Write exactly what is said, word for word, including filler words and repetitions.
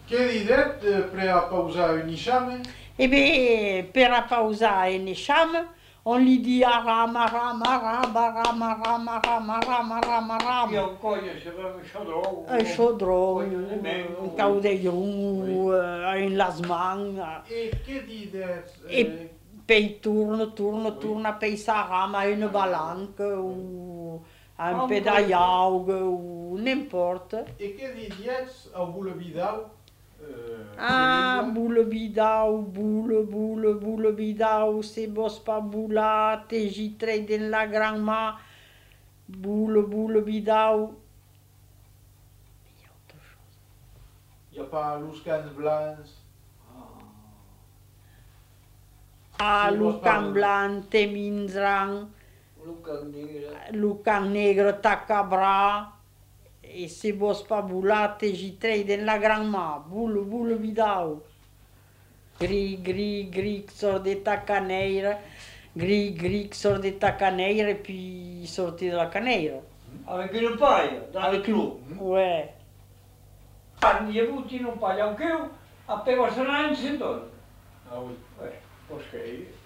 Che didet per a pausare un isciame? Eh bien, per a pausare un isciame, on lui dit aram, aram, aram, aram, aram, aram, aram, aram, aram. E ele colhe, se vai um xodrão. Un chaudron, un un caudellon, un lasman. E che didet? E poi tourne, tourne, tourne, poi s'arrame à une balanque ou à un pédaillaug ou n'importe. E che didet a boule bidau? Ah, boule bidau, boule, boule, boule bidau, c'est bosse pas boula, t'es gitré dans la grand-ma, boule, boule bidau. Il y a autre chose. Il n'y a pas Luscans Blancs? Ah, Lucan blanc, te minzran, Lucan negre. Lucan negre, tacabra. Et c'est bosse pas boula, t'es gitré dans la grand-ma, boule, boule bidau. Gris, gris, gris, sort de ta caneire, gris, gris, sort de ta caneire, et puis sorti de la caneire. Avec une paille, dans le Avec clou. une... Ouais. Quando gli butti in un paio anche io, appena se ne in sentore. Ah oui. Eh, perché